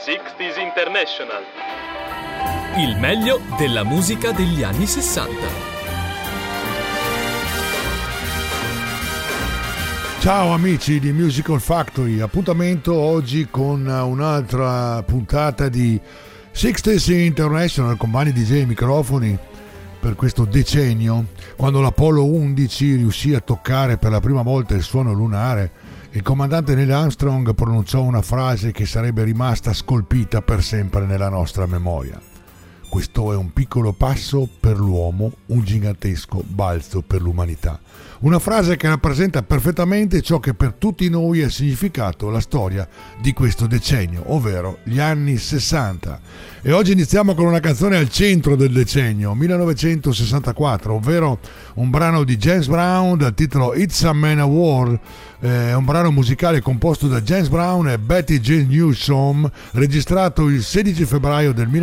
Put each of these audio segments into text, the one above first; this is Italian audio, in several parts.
60s International. Il meglio della musica degli anni 60. Ciao amici di Musical Factory, appuntamento oggi con un'altra puntata di 60s International con Mani DJ e microfoni per questo decennio, quando l'Apollo 11 riuscì a toccare per la prima volta il suono lunare. Il comandante Neil Armstrong pronunciò una frase che sarebbe rimasta scolpita per sempre nella nostra memoria. Questo è un piccolo passo per l'uomo, un gigantesco balzo per l'umanità. Una frase che rappresenta perfettamente ciò che per tutti noi ha significato la storia di questo decennio, ovvero gli anni 60. E oggi iniziamo con una canzone al centro del decennio, 1964, ovvero un brano di James Brown dal titolo It's a Man of War. È un brano musicale composto da James Brown e Betty Jean Newsom, registrato il 16 febbraio del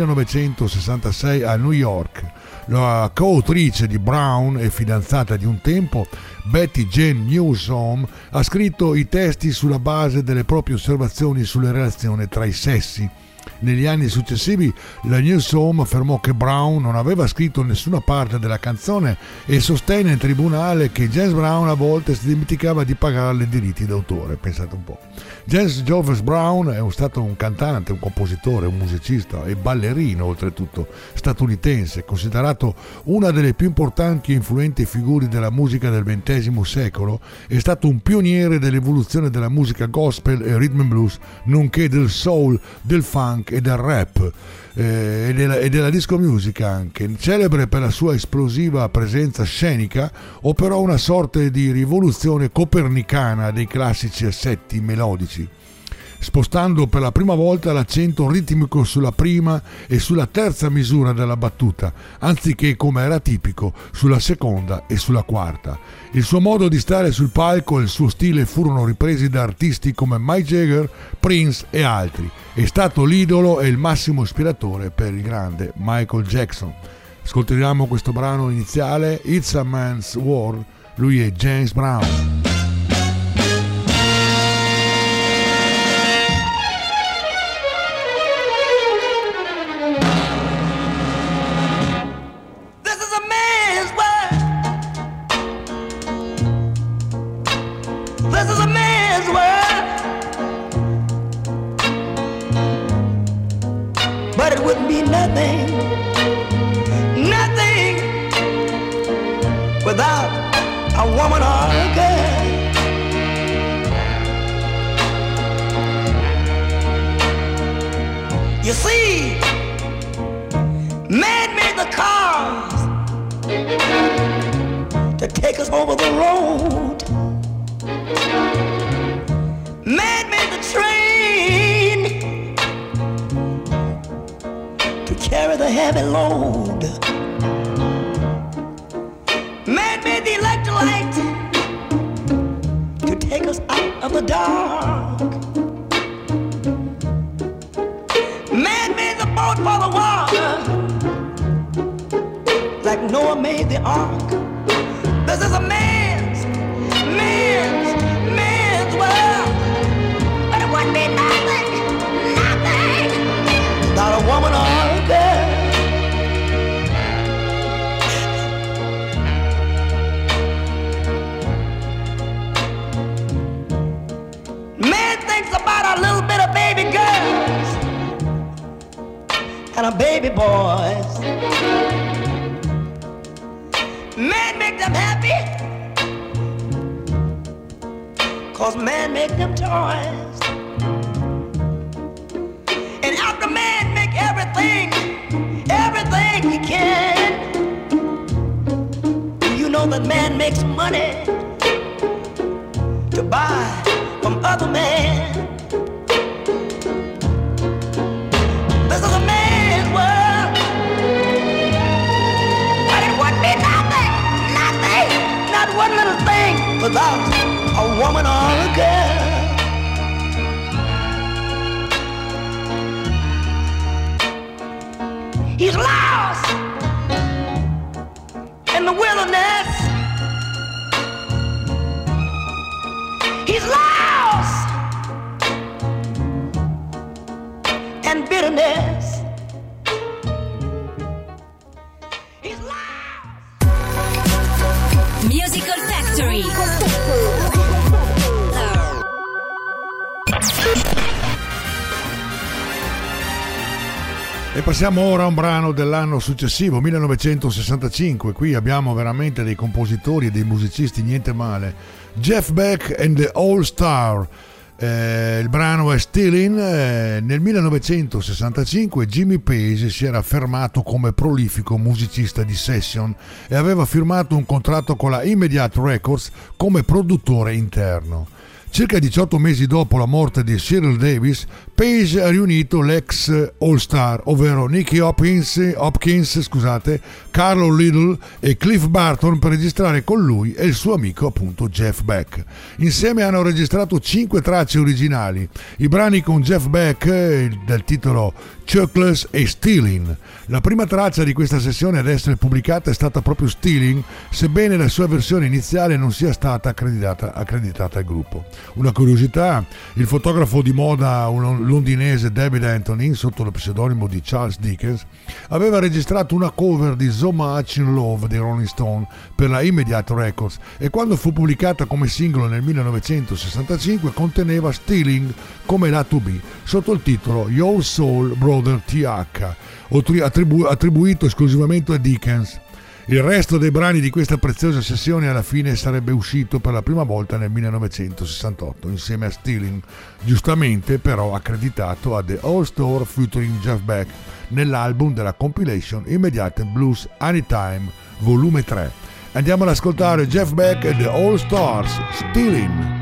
1966 a New York. La coautrice di Brown e fidanzata di un tempo, Betty Jean Newsom, ha scritto i testi sulla base delle proprie osservazioni sulle relazioni tra i sessi. Negli anni successivi la Newsom affermò che Brown non aveva scritto nessuna parte della canzone e sostenne in tribunale che James Brown a volte si dimenticava di pagare i diritti d'autore. Pensate un po'. James Joseph Brown è stato un cantante, un compositore, un musicista e ballerino oltretutto statunitense, considerato una delle più importanti e influenti figure della musica del XX secolo. È stato un pioniere dell'evoluzione della musica gospel e rhythm and blues, nonché del soul, del funk e del rap e della disco music anche. Celebre per la sua esplosiva presenza scenica, operò una sorta di rivoluzione copernicana dei classici assetti melodici, spostando per la prima volta l'accento ritmico sulla prima e sulla terza misura della battuta, anziché come era tipico sulla seconda e sulla quarta. Il suo modo di stare sul palco e il suo stile furono ripresi da artisti come Mick Jagger, Prince e altri. È stato l'idolo e il massimo ispiratore per il grande Michael Jackson. Ascoltiamo questo brano iniziale, It's a Man's War. Lui è James Brown. But it wouldn't be nothing without a woman or a girl. You see, man made the cars to take us over the road. Man made the train to carry the heavy load. Man made the electric light to take us out of the dark. Man made the boat for the water, like Noah made the ark. This is a man's world. But it wouldn't be nothing without a woman or a girl. Man thinks about a little bit of baby girls and a baby boys. Man make them happy, 'cause man make them toys. And after man make everything he can, you know that man makes money to buy from other men. This is a man's world, but it wouldn't be nothing, not one little thing without a woman or a girl. He's lost in the wilderness. He's lost and bitterness. He's lost. Musical Factory. E passiamo ora a un brano dell'anno successivo, 1965. Qui abbiamo veramente dei compositori e dei musicisti niente male. Jeff Beck and the All Star. Il brano è Stealing. Nel 1965 Jimmy Page si era affermato come prolifico musicista di session e aveva firmato un contratto con la Immediate Records come produttore interno. Circa 18 mesi dopo la morte di Cyril Davis, Page ha riunito l'ex All-Star, ovvero Nicky Hopkins, Carlo Little e Cliff Burton per registrare con lui e il suo amico appunto Jeff Beck. Insieme hanno registrato 5 tracce originali, i brani con Jeff Beck del titolo Chuckless e Stealing. La prima traccia di questa sessione ad essere pubblicata è stata proprio Stealing, sebbene la sua versione iniziale non sia stata accreditata al gruppo. Una curiosità, il fotografo di moda londinese David Anthony, sotto lo pseudonimo di Charles Dickens, aveva registrato una cover di So Much in Love dei Rolling Stone per la Immediate Records e quando fu pubblicata come singolo nel 1965 conteneva Stealing come lato B, sotto il titolo Your Soul Brother TH, attribuito esclusivamente a Dickens. Il resto dei brani di questa preziosa sessione alla fine sarebbe uscito per la prima volta nel 1968 insieme a Stealing, giustamente però accreditato a The All Star featuring Jeff Beck nell'album della compilation Immediate Blues Anytime volume 3. Andiamo ad ascoltare Jeff Beck e The All Stars, Stealing.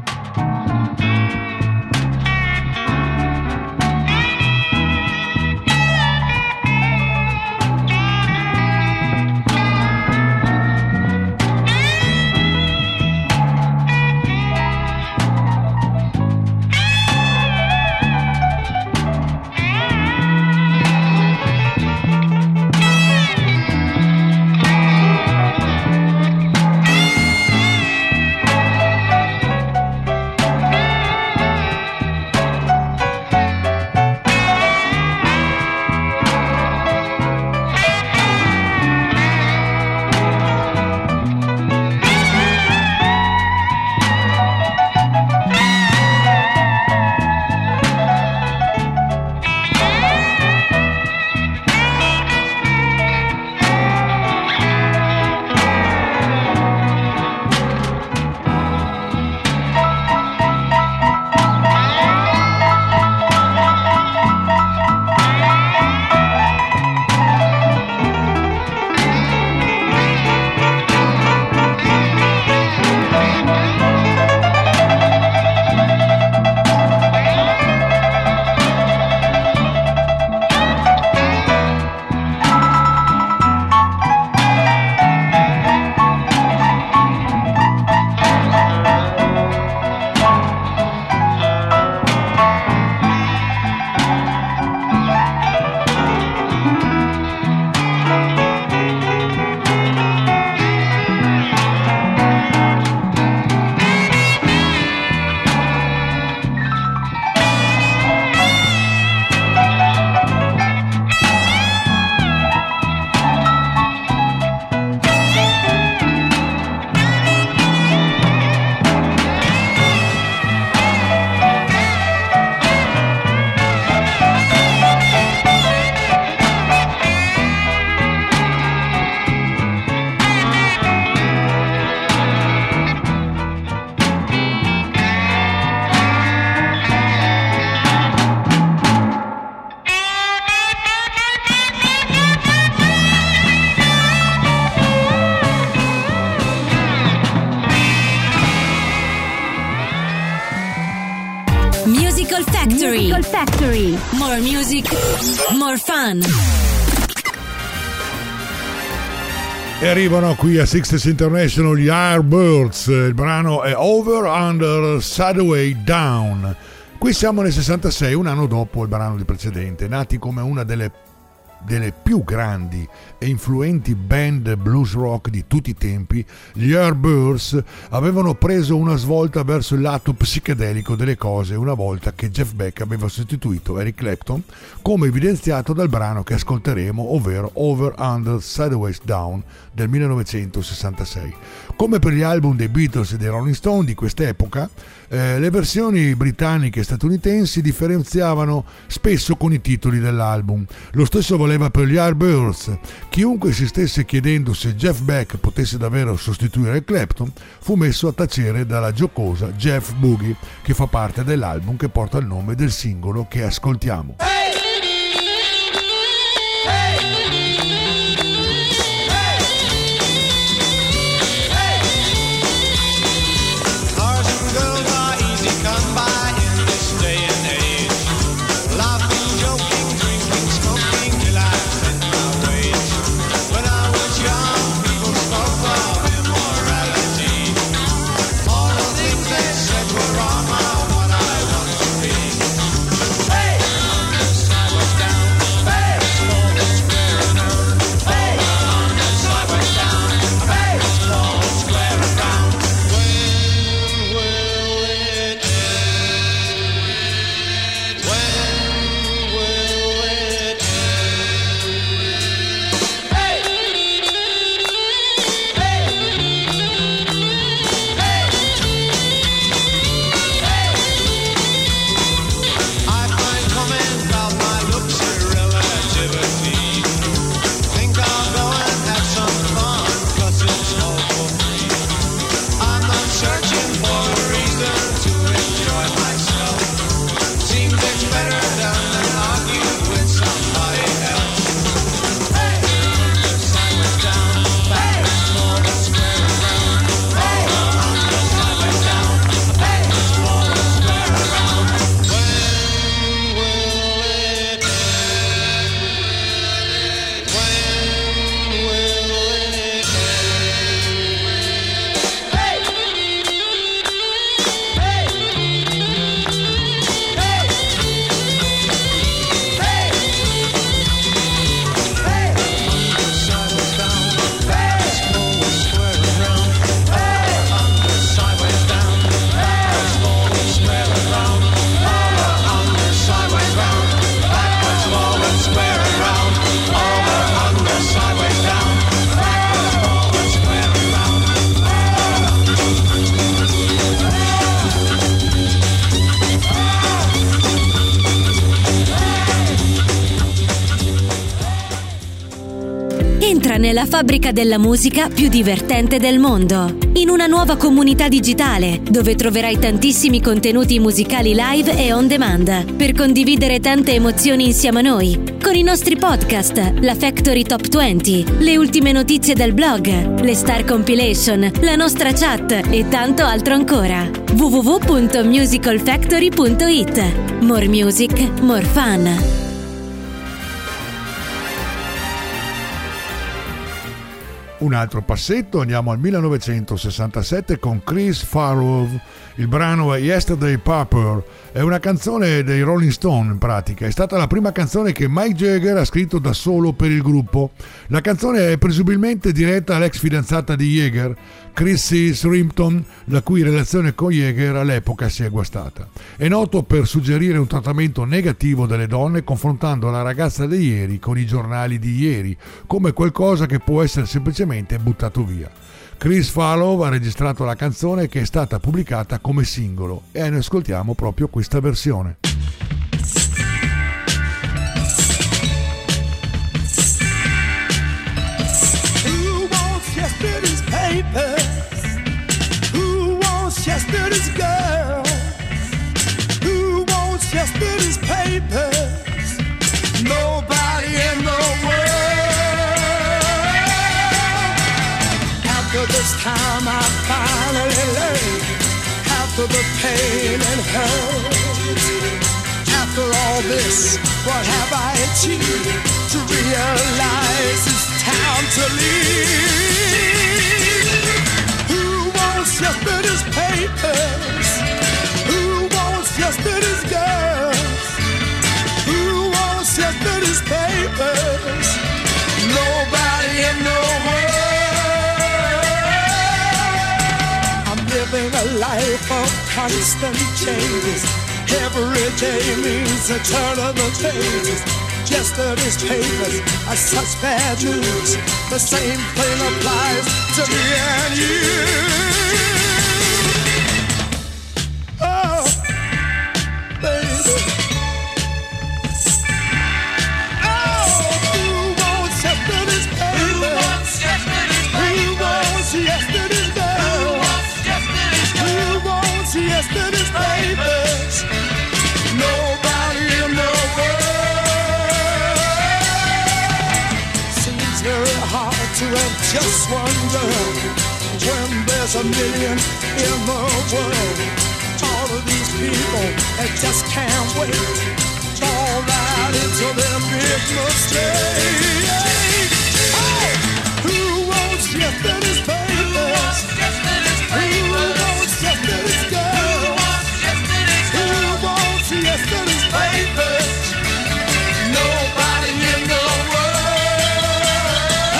Musical Factory. More music, more fun. E arrivano qui a Sixties International gli Airbirds. Il brano è Over, Under, Sideways, Down. Qui siamo nel 66, un anno dopo il brano di precedente, nati come una delle delle più grandi e influenti band blues rock di tutti i tempi, gli Yardbirds avevano preso una svolta verso il lato psichedelico delle cose una volta che Jeff Beck aveva sostituito Eric Clapton, come evidenziato dal brano che ascolteremo, ovvero Over, Under, Sideways Down del 1966. Come per gli album dei Beatles e dei Rolling Stone di quest'epoca, le versioni britanniche e statunitensi differenziavano spesso con i titoli dell'album. Lo stesso valeva per gli Yardbirds. Chiunque si stesse chiedendo se Jeff Beck potesse davvero sostituire Clapton fu messo a tacere dalla giocosa Jeff Boogie, che fa parte dell'album che porta il nome del singolo che ascoltiamo. Entra nella fabbrica della musica più divertente del mondo, in una nuova comunità digitale dove troverai tantissimi contenuti musicali live e on demand per condividere tante emozioni insieme a noi, con i nostri podcast, la Factory Top 20, le ultime notizie del blog, le Star Compilation, la nostra chat e tanto altro ancora. www.musicalfactory.it. More music, more fun. Un altro passetto, andiamo al 1967 con Chris Farlow. Il brano è Yesterday Paper, è una canzone dei Rolling Stone in pratica, è stata la prima canzone che Mick Jagger ha scritto da solo per il gruppo. La canzone è presumibilmente diretta all'ex fidanzata di Jagger, Chrissy Srimpton, la cui relazione con Jagger all'epoca si è guastata. È noto per suggerire un trattamento negativo delle donne, confrontando la ragazza di ieri con i giornali di ieri, come qualcosa che può essere semplicemente buttato via. Chris Farlow ha registrato la canzone, che è stata pubblicata come singolo, e ne ascoltiamo proprio questa versione. Who wants yesterday's papers? Who wants yesterday's girls? Who wants yesterday's papers? Nobody in the world. After this time I finally learned, after the pain and hurt, after all this, what have I achieved? To realize it's time to leave. Who wants yesterday's papers? Who wants yesterday's girls? Who wants yesterday's papers? a life of constant changes. Every day means a turn of the pages. Yesterday's papers are such bad news. The same thing applies to me and you. Oh, baby. Oh, who wants yesterday's papers? Who wants yesterday's papers? Who wants yesterday's papers? Who wants yesterday's papers? Nobody in the world. Seems very hard to have just one girl when there's a million in the world. All of these people that just can't wait, fall right into their big mistake. Hey! Who wants yesterday's papers? Who wants yesterday's girl? Who wants yesterday's papers? Nobody in the world.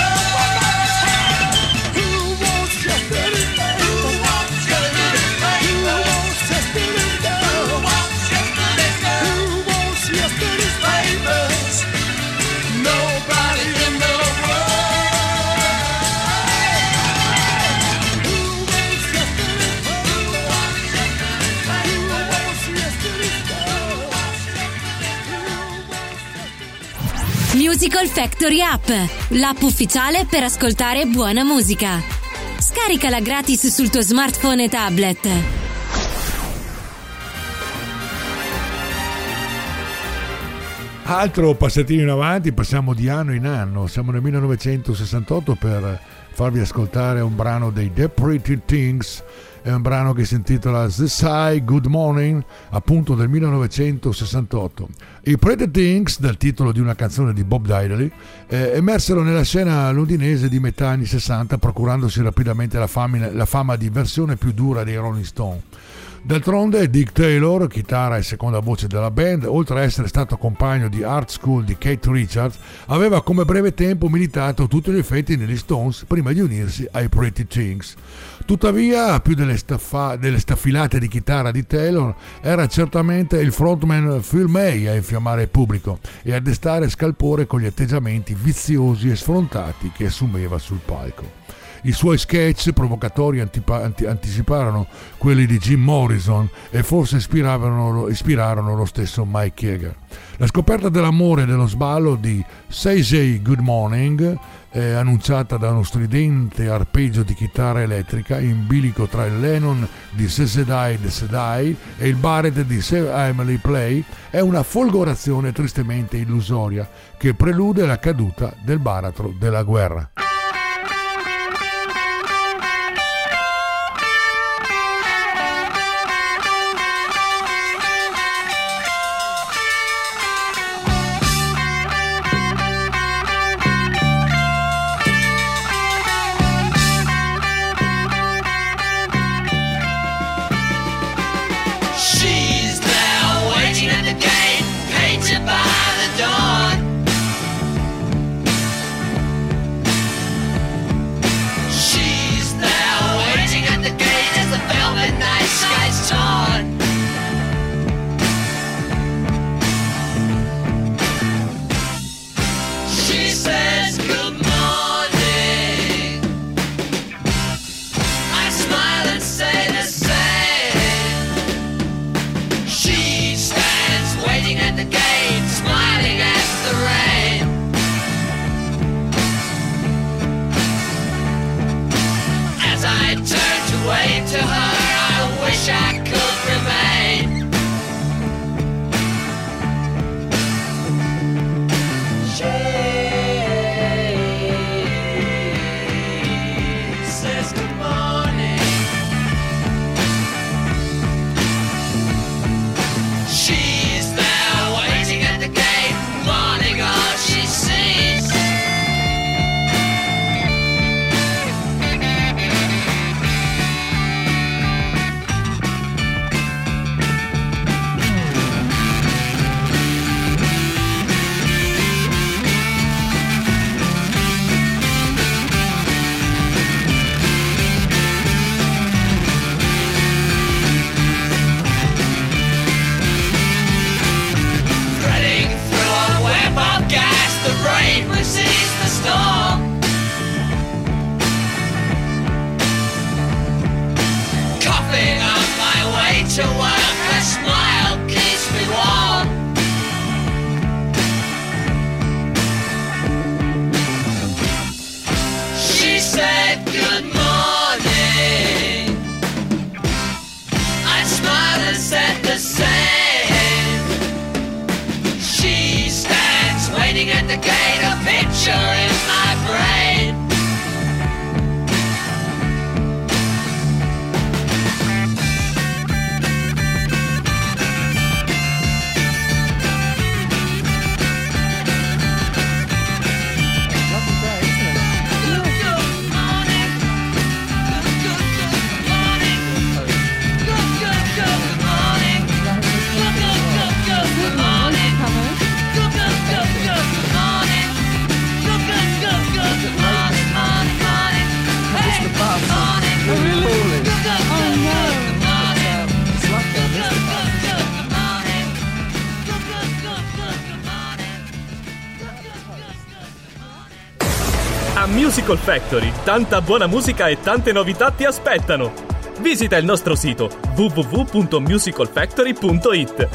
Who wants yesterday's papers? Who wants yesterday's girl? Who wants yesterday's papers? Nobody in the world. Who wants yesterday's papers? Who wants yesterday's girl? Musical Factory App, l'app ufficiale per ascoltare buona musica. Scaricala gratis sul tuo smartphone e tablet. Altro passatino in avanti, passiamo di anno in anno. Siamo nel 1968 per farvi ascoltare un brano dei The Pretty Things. È un brano che si intitola The Sigh Good Morning, appunto del 1968. I Pretty Things, dal titolo di una canzone di Bob Dylan, emersero nella scena londinese di metà anni 60, procurandosi rapidamente la fama di versione più dura dei Rolling Stone. D'altronde Dick Taylor, chitarra e seconda voce della band, oltre a essere stato compagno di Art School di Keith Richards, aveva come breve tempo militato a tutti gli effetti negli Stones prima di unirsi ai Pretty Things. Tuttavia, più delle staffilate di chitarra di Taylor, era certamente il frontman Phil May a infiammare il pubblico e a destare scalpore con gli atteggiamenti viziosi e sfrontati che assumeva sul palco. I suoi sketch provocatori anticiparono quelli di Jim Morrison e forse ispirarono lo stesso Mike Jagger. La scoperta dell'amore e dello sballo di Say Good Morning, annunciata da uno stridente arpeggio di chitarra elettrica in bilico tra il Lennon di Sedai e il Barrett di Save Emily Play, è una folgorazione tristemente illusoria che prelude la caduta del baratro della guerra. By the dawn, indicate a picture in my brain. A Musical Factory, tanta buona musica e tante novità ti aspettano. Visita il nostro sito www.musicalfactory.it.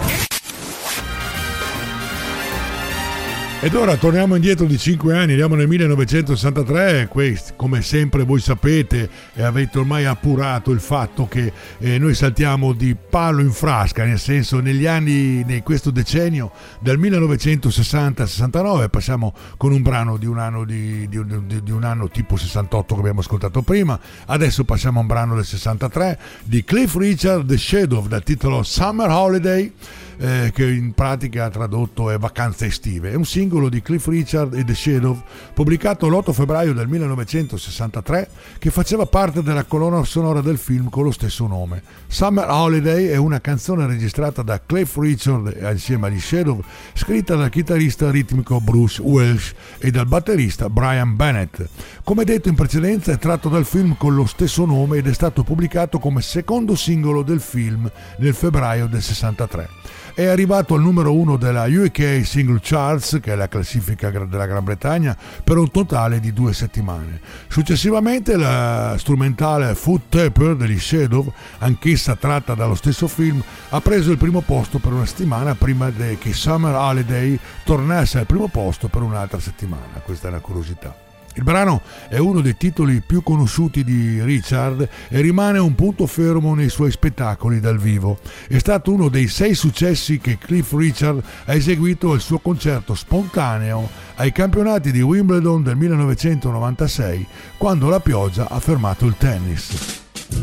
Ed ora torniamo indietro di 5 anni, andiamo nel 1963, come sempre voi sapete e avete ormai appurato il fatto che noi saltiamo di palo in frasca, nel senso in questo decennio del 1960-69 passiamo con un brano di un anno tipo 68 che abbiamo ascoltato prima, adesso passiamo a un brano del 63 di Cliff Richard, The Shadow, dal titolo Summer Holiday, che in pratica tradotto è Vacanze estive. È un singolo di Cliff Richard e The Shadow pubblicato l'8 febbraio del 1963 che faceva parte della colonna sonora del film con lo stesso nome. Summer Holiday è una canzone registrata da Cliff Richard insieme agli Shadow, scritta dal chitarrista ritmico Bruce Welch e dal batterista Brian Bennett. Come detto in precedenza è tratto dal film con lo stesso nome ed è stato pubblicato come secondo singolo del film nel febbraio del 63. È arrivato al numero 1 della UK Single Charts, che è la classifica della Gran Bretagna, per un totale di 2 settimane. Successivamente la strumentale Foot Tapper degli Shadow, anch'essa tratta dallo stesso film, ha preso il primo posto per una settimana prima che Summer Holiday tornasse al primo posto per un'altra settimana. Questa è una curiosità. Il brano è uno dei titoli più conosciuti di Richard e rimane un punto fermo nei suoi spettacoli dal vivo. È stato uno dei 6 successi che Cliff Richard ha eseguito al suo concerto spontaneo ai campionati di Wimbledon del 1996, quando la pioggia ha fermato il tennis.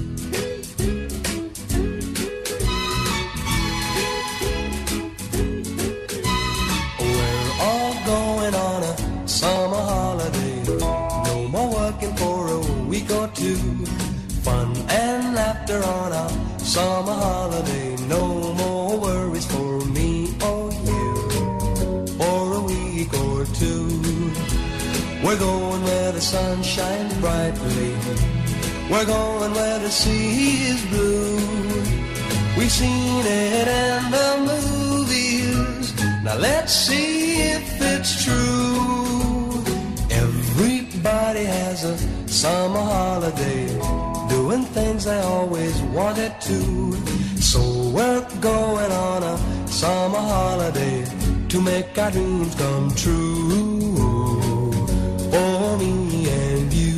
Summer holiday, no more working for a week or two. Fun and laughter on our summer holiday, no more worries for me or you for a week or two. We're going where the sun shines brightly, we're going where the sea is blue. We've seen it in the movies, now let's see if it's true. Everybody has a summer holiday, doing things they always wanted to. So we're going on a summer holiday to make our dreams come true for me and you.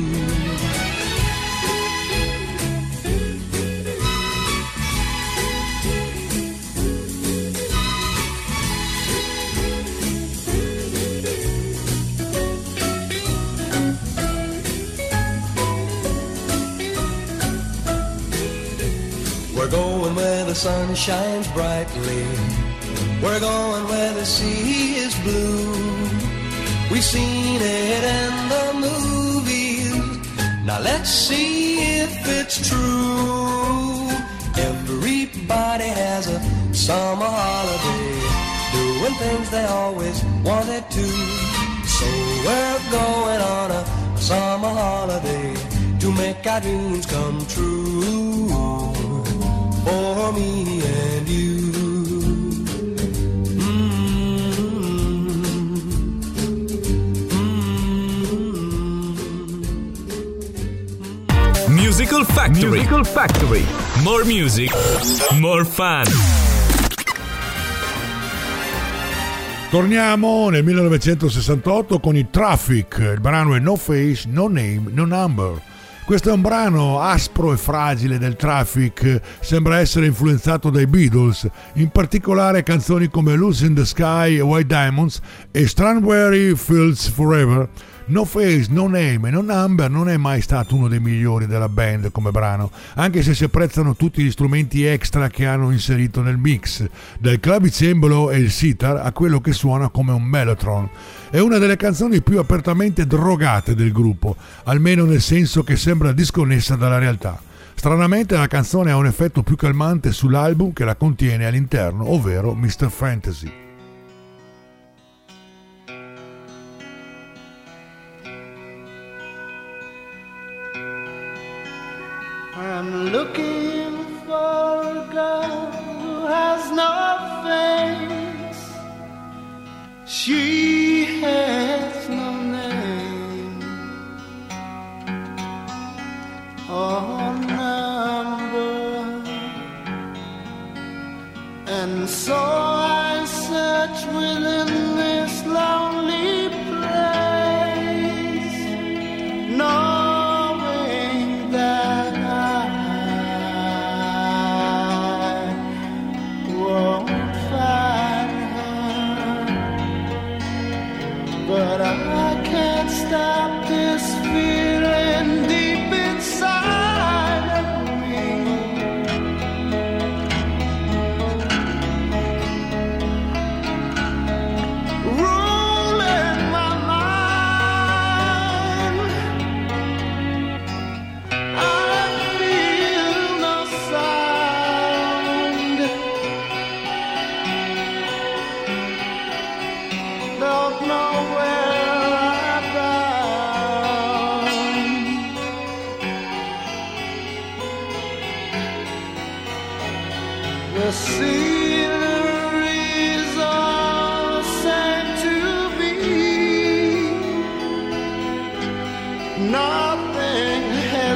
We're going where the sun shines brightly, we're going where the sea is blue. We've seen it in the movies, now let's see if it's true. Everybody has a summer holiday, doing things they always wanted to. So we're going on a summer holiday to make our dreams come true for me and you. Musical Factory. Musical Factory. More music, more fun. Torniamo nel 1968 con i Traffic. Il brano è No Face, No Name, No Number. Questo è un brano aspro e fragile del Traffic, sembra essere influenzato dai Beatles, in particolare canzoni come Lucy in the Sky, White Diamonds e Strawberry Fields Forever. No Face, No Name e No Number non è mai stato uno dei migliori della band come brano, anche se si apprezzano tutti gli strumenti extra che hanno inserito nel mix, dal clavicembalo e il sitar a quello che suona come un mellotron. È una delle canzoni più apertamente drogate del gruppo, almeno nel senso che sembra disconnessa dalla realtà. Stranamente la canzone ha un effetto più calmante sull'album che la contiene all'interno, ovvero Mr. Fantasy. I'm looking for a girl who has no face. She has no name or number, and so I search within this lonely place, knowing that but I can't stop this feeling deep inside of me. Ruling my mind, I feel no sound, don't know where the scenery's all the same to me. Nothing has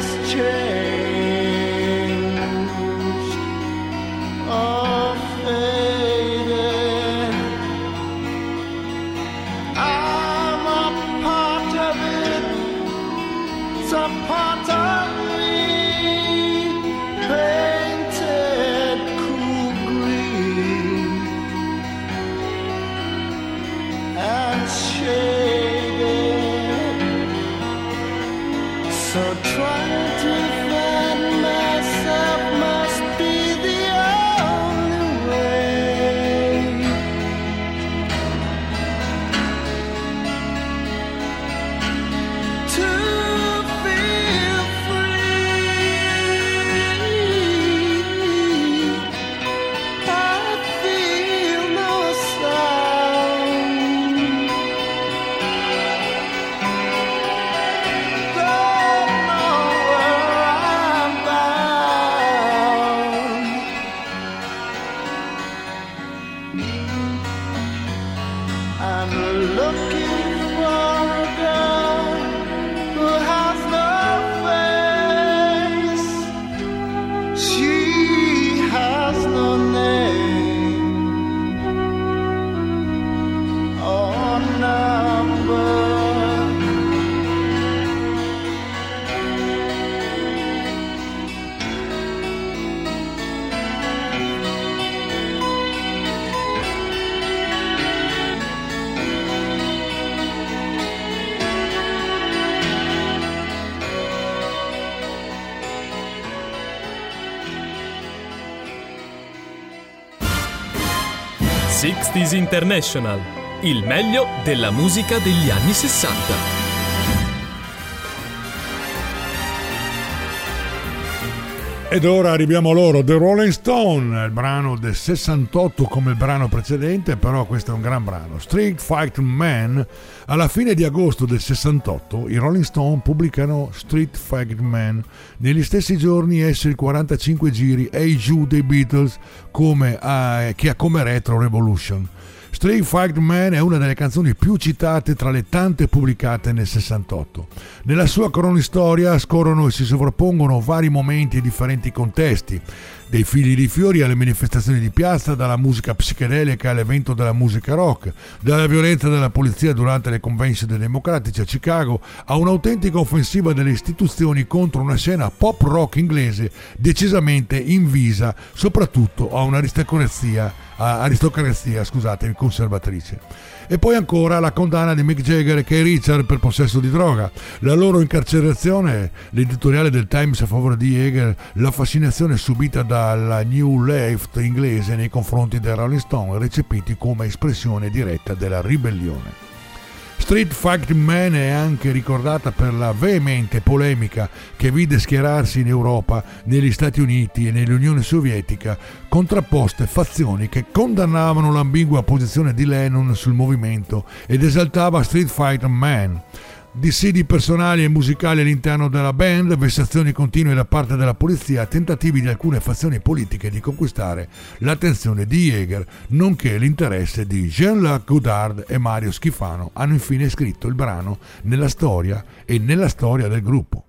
changed or faded. I'm a part of it, it's a part of me. Painted cool green and shaded, so trying to find myself must be the only way to feel free. I feel no sound, don't know where I'm bound. I'm looking for a girl who has no face. She has no name or number. Sixties International, il meglio della musica degli anni 60. Ed ora arriviamo a loro, The Rolling Stone, il brano del 68 come il brano precedente, però questo è un gran brano. Street Fighting Man. Alla fine di agosto del 68 i Rolling Stone pubblicano Street Fighting Man. Negli stessi giorni esce il 45 giri Hey Jude dei Beatles che ha come retro Revolution. Street Fighter Man è una delle canzoni più citate tra le tante pubblicate nel 68. Nella sua cronistoria scorrono e si sovrappongono vari momenti e differenti contesti, dai figli di fiori alle manifestazioni di piazza, dalla musica psichedelica all'evento della musica rock, dalla violenza della polizia durante le convention dei democratici a Chicago a un'autentica offensiva delle istituzioni contro una scena pop rock inglese decisamente invisa soprattutto a un'aristocrazia conservatrice. E poi ancora la condanna di Mick Jagger e Keith Richards per possesso di droga, la loro incarcerazione, l'editoriale del Times a favore di Jagger, la fascinazione subita dalla New Left inglese nei confronti dei Rolling Stone, recepiti come espressione diretta della ribellione. Street Fighter Man è anche ricordata per la veemente polemica che vide schierarsi in Europa, negli Stati Uniti e nell'Unione Sovietica contrapposte fazioni che condannavano l'ambigua posizione di Lennon sul movimento ed esaltava Street Fighter Man. Dissidi personali e musicali all'interno della band, vessazioni continue da parte della polizia, tentativi di alcune fazioni politiche di conquistare l'attenzione di Jagger, nonché l'interesse di Jean-Luc Godard e Mario Schifano hanno infine scritto il brano nella storia del gruppo.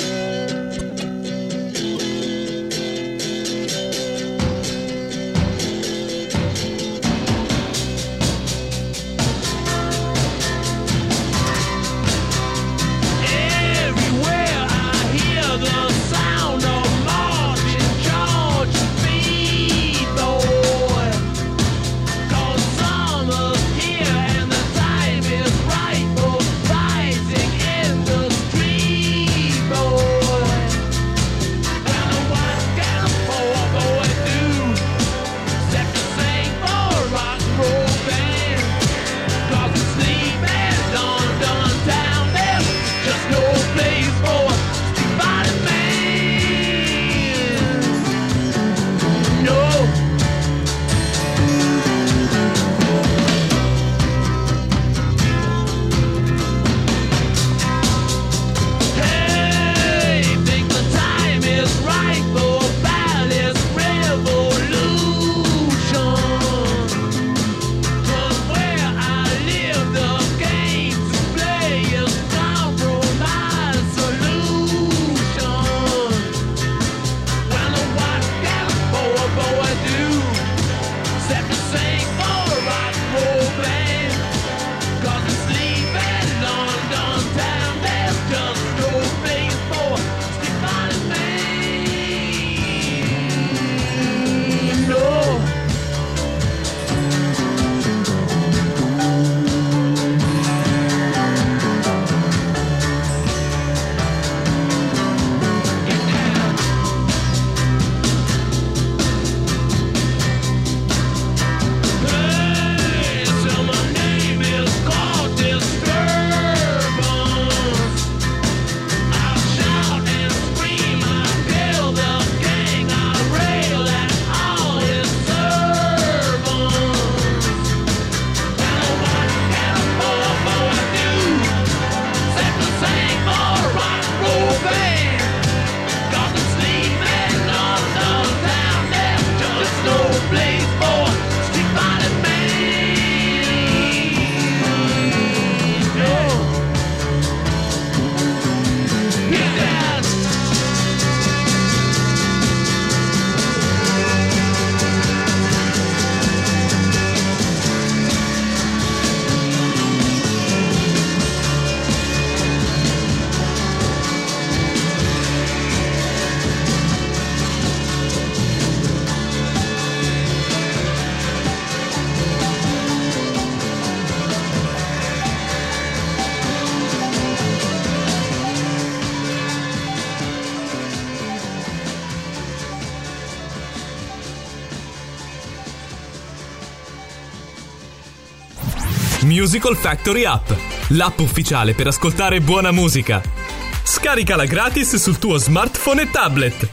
Musical Factory App, l'app ufficiale per ascoltare buona musica. Scaricala gratis sul tuo smartphone e tablet.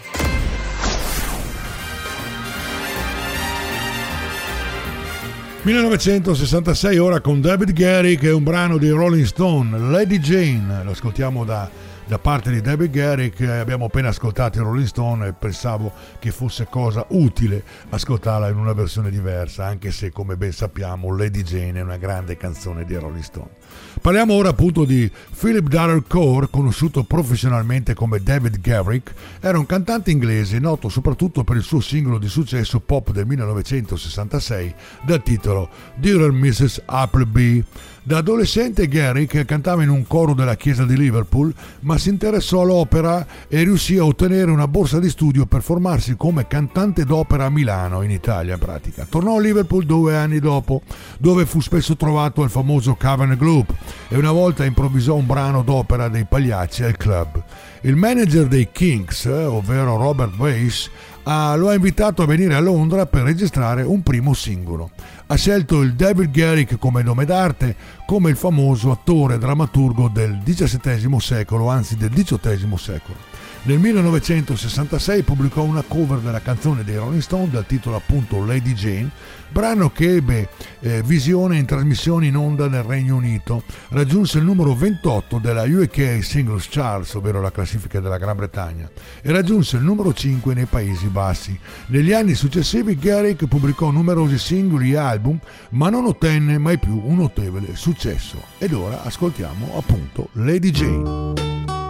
...1966 ora con David Garrick, che è un brano dei Rolling Stone, Lady Jane, lo ascoltiamo da da parte di David Garrick. Abbiamo appena ascoltato i Rolling Stone e pensavo che fosse cosa utile ascoltarla in una versione diversa, anche se, come ben sappiamo, Lady Jane è una grande canzone dei Rolling Stone. Parliamo ora appunto di Philip Darrell Core, conosciuto professionalmente come David Garrick. Era un cantante inglese noto soprattutto per il suo singolo di successo pop del 1966 dal titolo Dear Mrs. Appleby. Da adolescente Garrick cantava in un coro della chiesa di Liverpool, ma si interessò all'opera e riuscì a ottenere una borsa di studio per formarsi come cantante d'opera a Milano, in Italia in pratica. Tornò a Liverpool 2 anni dopo, dove fu spesso trovato al famoso Cavern Club, e una volta improvvisò un brano d'opera dei Pagliacci al club. Il manager dei Kinks, ovvero Robert Weiss, lo ha invitato a venire a Londra per registrare un primo singolo. Ha scelto il David Garrick come nome d'arte, come il famoso attore e drammaturgo del XVII secolo, anzi del XVIII secolo. Nel 1966 pubblicò una cover della canzone dei Rolling Stone dal titolo appunto Lady Jane, brano che ebbe visione in trasmissioni in onda nel Regno Unito. Raggiunse il numero 28 della UK Singles Charts, ovvero la classifica della Gran Bretagna, e raggiunse il numero 5 nei Paesi Bassi. Negli anni successivi Garrick pubblicò numerosi singoli e album, ma non ottenne mai più un notevole successo. Ed ora ascoltiamo appunto Lady Jane.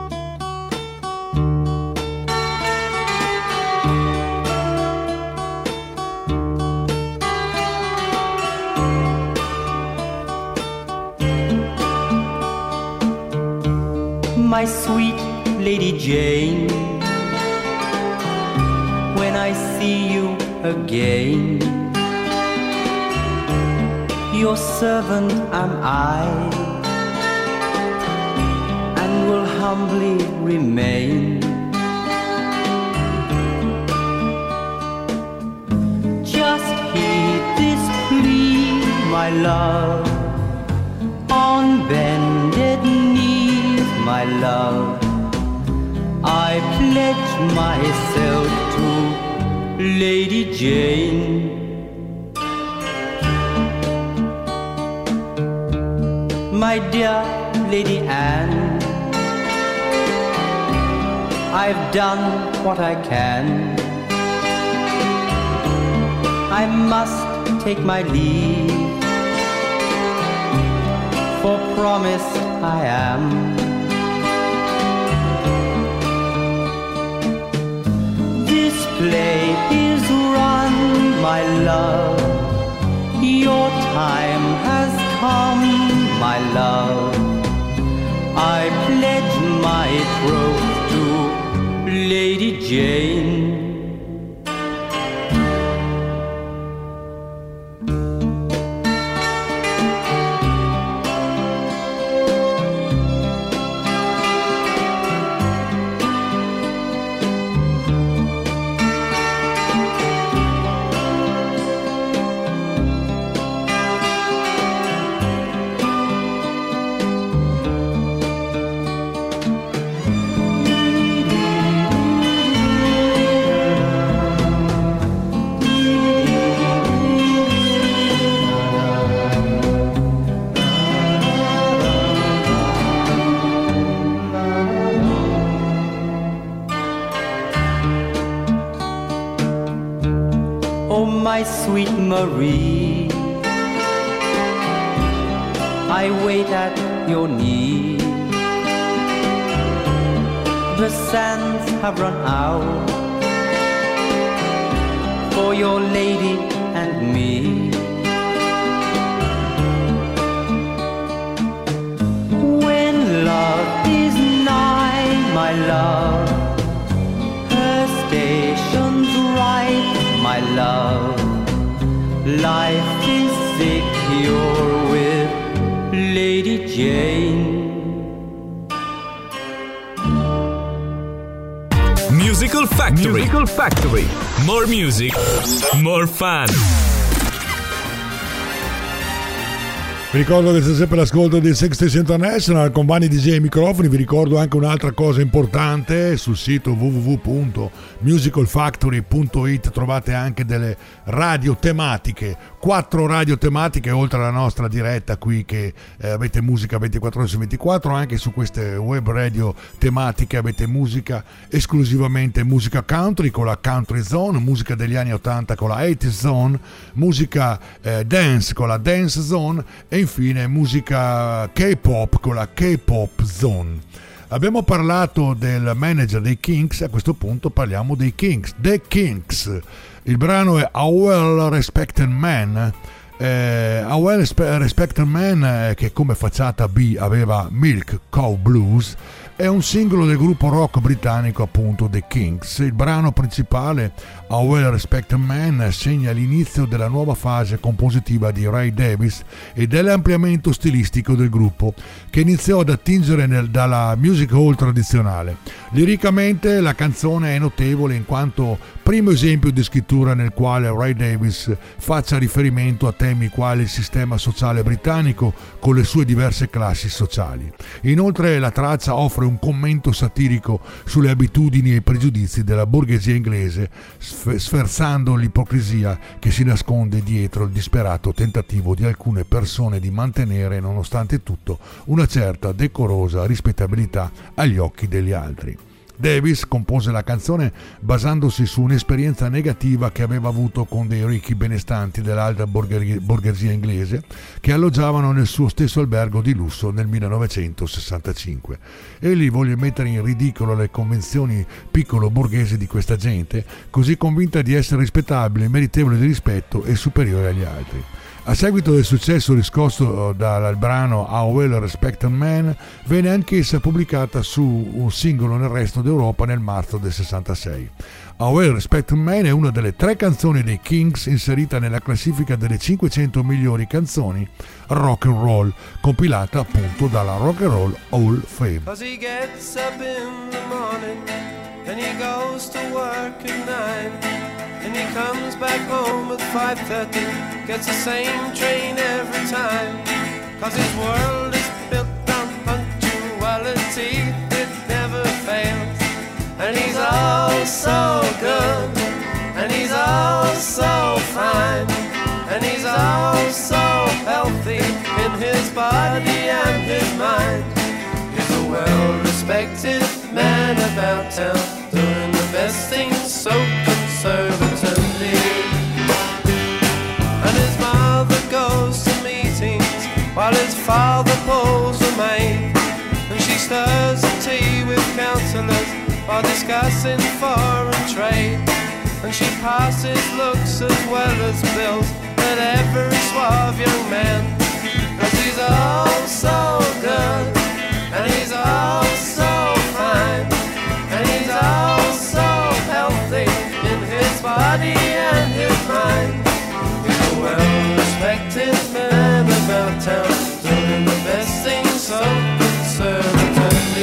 My sweet Lady Jane, when I see you again, your servant am I, and will humbly remain. Just heed this plea, my love, on bended knee, my love, I pledge myself to Lady Jane. My dear Lady Anne, I've done what I can. I must take my leave, for promised I am. This play is run, my love, your time has come, my love. I pledge my troth to Lady Jane. My sweet Marie, I wait at your knee. The sands have run out for your lady and me. When love is nigh, my love, her station's right, my love. Life is secure with Lady Jane. Musical Factory. Musical Factory. More music, more fun. Vi ricordo che siete sempre all'ascolto di Sixties International con Vanni DJ e microfoni. Vi ricordo anche un'altra cosa importante: sul sito www.musicalfactory.it trovate anche delle radio tematiche, 4 radio tematiche oltre alla nostra diretta qui che avete musica 24 ore su 24. Anche su queste web radio tematiche avete musica, esclusivamente musica country con la Country Zone, musica degli anni 80 con la 80 Zone, musica dance con la Dance Zone e infine musica K-pop con la K-pop Zone. Abbiamo parlato del manager dei Kinks, a questo punto parliamo dei Kinks. The Kinks, il brano è A Well Respected Man. A Well Respected Man, che come facciata B aveva Milk Cow Blues, è un singolo del gruppo rock britannico appunto The Kinks. Il brano principale, A Well Respected Man, segna l'inizio della nuova fase compositiva di Ray Davies e dell'ampliamento stilistico del gruppo, che iniziò ad attingere dalla music hall tradizionale. Liricamente la canzone è notevole in quanto primo esempio di scrittura nel quale Ray Davies faccia riferimento a temi quali il sistema sociale britannico con le sue diverse classi sociali. Inoltre la traccia offre un commento satirico sulle abitudini e i pregiudizi della borghesia inglese, sferzando l'ipocrisia che si nasconde dietro il disperato tentativo di alcune persone di mantenere, nonostante tutto, una certa decorosa rispettabilità agli occhi degli altri. Davis compose la canzone basandosi su un'esperienza negativa che aveva avuto con dei ricchi benestanti dell'alta borghesia inglese che alloggiavano nel suo stesso albergo di lusso nel 1965. Egli volle mettere in ridicolo le convenzioni piccolo borghesi di questa gente, così convinta di essere rispettabile, meritevole di rispetto e superiore agli altri. A seguito del successo riscosso dal brano A Well Respected Man, venne anch'essa pubblicata su un singolo nel resto d'Europa nel marzo del 66. A Well Respected Man è una delle 3 canzoni dei Kinks inserita nella classifica delle 500 migliori canzoni rock and roll, compilata appunto dalla Rock and Roll Hall of Fame. He gets up in the morning and he goes to work at 9. And he comes back home at 5:30, gets the same train every time. Cause his world is built on punctuality, it never fails. And he's all so good, and he's all so fine, and he's all so healthy in his body and his mind. He's a well-respected man about town, doing the best things so conservatively. And his mother goes to meetings while his father pulls the maid. And she stirs the tea with counsellors while discussing foreign trade. And she passes looks as well as bills at every suave young man. 'Cause he's all so good, and he's all so fine, and he's all so healthy in his body and his mind. He's a well-respected man about town, doing the best things so conservatively.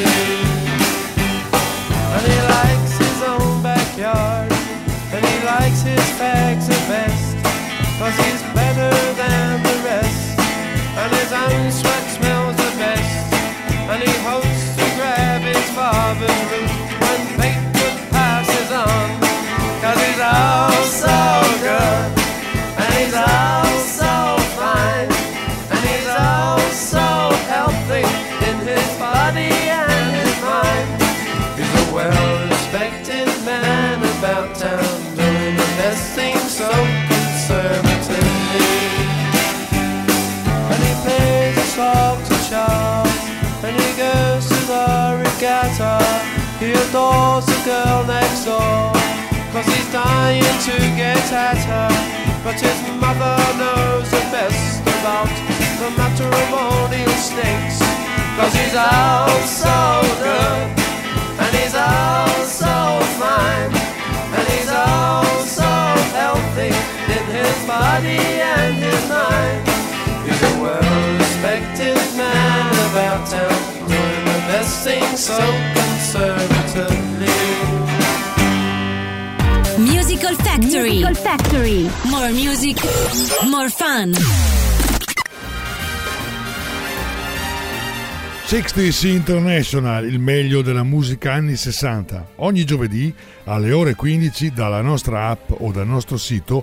And he likes his own backyard, and he likes his fags the best, 'cause he's better than the rest, and his own sweat smells the best. And he hopes to grab his father's root when paper passes on. 'Cause he's all so good, and he's all so fine, and he's all so healthy in his body and his mind. He's a well-respected man about town, doing the best things so conservatively. And he plays a song to Charles, and he goes to the regatta. He adores the girl next door, 'cause he's dying to get at her. But his mother knows the best about the matrimonial snakes. 'Cause he's all so good, and he's all so fine, and he's all so healthy in his body and his mind. He's a well-respected man about town, doing the best things so conservatively. Musical Factory. More music, more fun. 60s International, il meglio della musica anni 60, ogni giovedì alle ore 15 dalla nostra app o dal nostro sito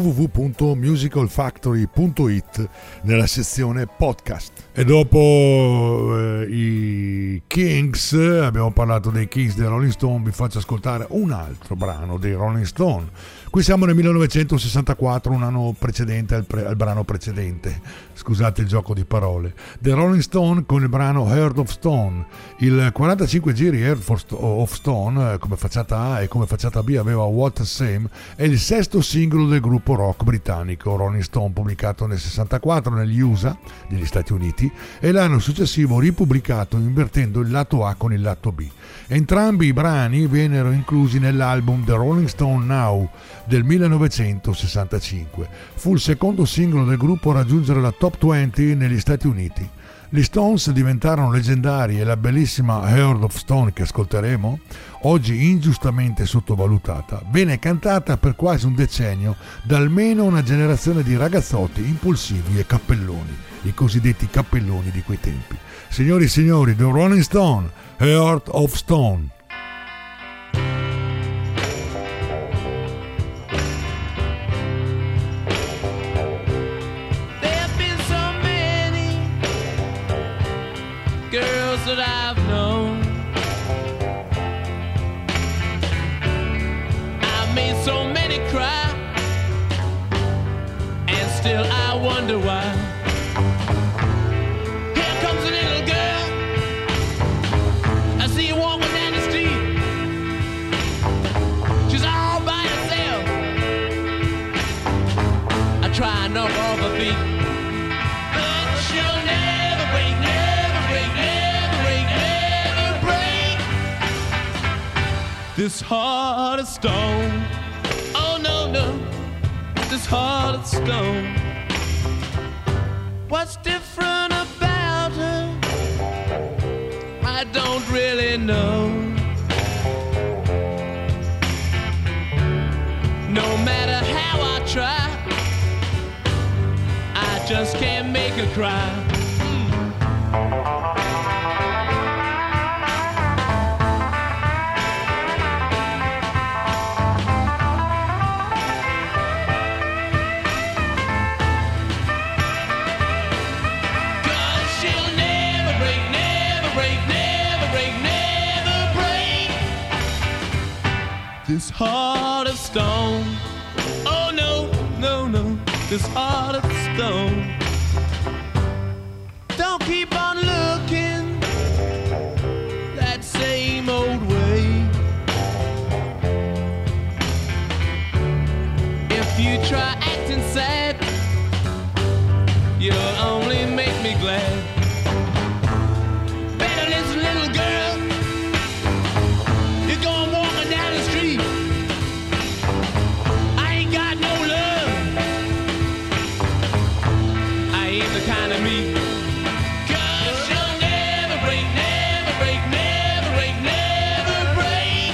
www.musicalfactory.it nella sezione podcast. E dopo i Kings, abbiamo parlato dei Kings dei Rolling Stone, vi faccio ascoltare un altro brano dei Rolling Stone. Qui siamo nel 1964, un anno precedente al brano precedente, scusate il gioco di parole. The Rolling Stone con il brano Heart of Stone. Il 45 giri Heart of Stone, come facciata A e come facciata B aveva What the Same, è il sesto singolo del gruppo rock britannico Rolling Stone, pubblicato nel 64 negli USA, negli Stati Uniti, e l'anno successivo ripubblicato invertendo il lato A con il lato B. Entrambi i brani vennero inclusi nell'album The Rolling Stone Now del 1965. Fu il secondo singolo del gruppo a raggiungere la top 20 negli Stati Uniti. Gli Stones diventarono leggendari e la bellissima Heart of Stone che ascolteremo, oggi ingiustamente sottovalutata, venne cantata per quasi un decennio da almeno una generazione di ragazzotti impulsivi e cappelloni, i cosiddetti cappelloni di quei tempi. Signori e signori, The Rolling Stone, Heart of Stone. Girls that I've known, I've made so many cry, and still I wonder why. Here comes a little girl, I see her walking down the street, she's all by herself, I try and knock off her feet, but she'll never break, never break, never break, never break this heart of stone. Oh no, no, this heart of stone. What's different about her? I don't really know. No matter how I try, I just can't make her cry. This heart of stone. Oh no, no, no, this heart of stone. Don't keep on looking that same old way. If you try acting sad, you'll only make me glad. Better listen, little girl, you're going walking down the street. I ain't got no love, I ain't the kind of me. 'Cause you'll never break, never break, never break, never break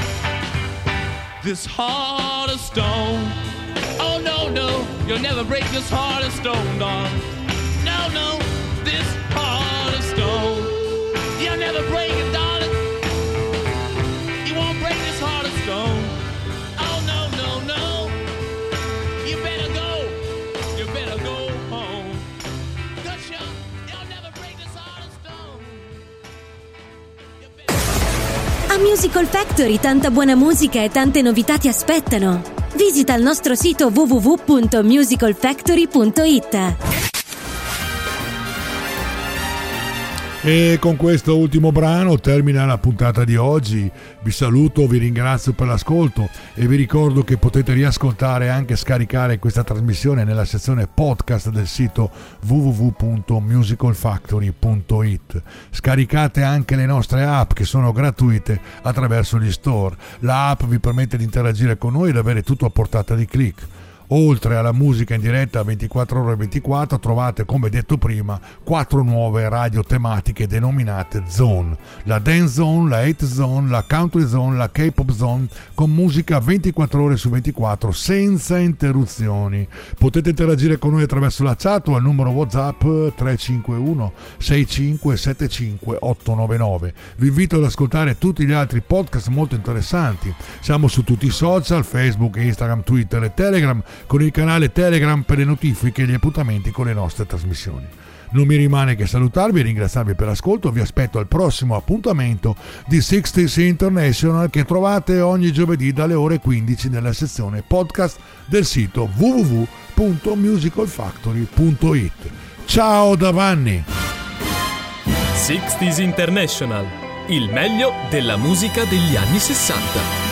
this heart of stone. Oh no, no, you'll never break this heart of stone, darling. No, no, this heart of stone. You'll never break it, darling. You won't break this heart of stone. Oh no, no, no. You better go. You better go home. 'Cause you'll never break this heart of stone. A Musical Factory tanta buona musica e tante novità ti aspettano. Visita il nostro sito www.musicalfactory.it. E con questo ultimo brano termina la puntata di oggi. Vi saluto, vi ringrazio per l'ascolto e vi ricordo che potete riascoltare e anche scaricare questa trasmissione nella sezione podcast del sito www.musicalfactory.it. Scaricate anche le nostre app che sono gratuite attraverso gli store. La app vi permette di interagire con noi ed avere tutto a portata di click. Oltre alla musica in diretta 24 ore 24 trovate, come detto prima, 4 nuove radio tematiche denominate Zone: la Dance Zone, la Hate Zone, la Country Zone, la K-Pop Zone, con musica 24 ore su 24 senza interruzioni. Potete interagire con noi attraverso la chat o al numero WhatsApp 351 6575 899. Vi invito ad ascoltare tutti gli altri podcast molto interessanti. Siamo su tutti i social, Facebook, Instagram, Twitter e Telegram, con il canale Telegram per le notifiche e gli appuntamenti con le nostre trasmissioni. Non mi rimane che salutarvi e ringraziarvi per l'ascolto. Vi aspetto al prossimo appuntamento di 60s International, che trovate ogni giovedì dalle ore 15 nella sezione podcast del sito www.musicalfactory.it. Ciao da Vanni! 60s International, il meglio della musica degli anni 60.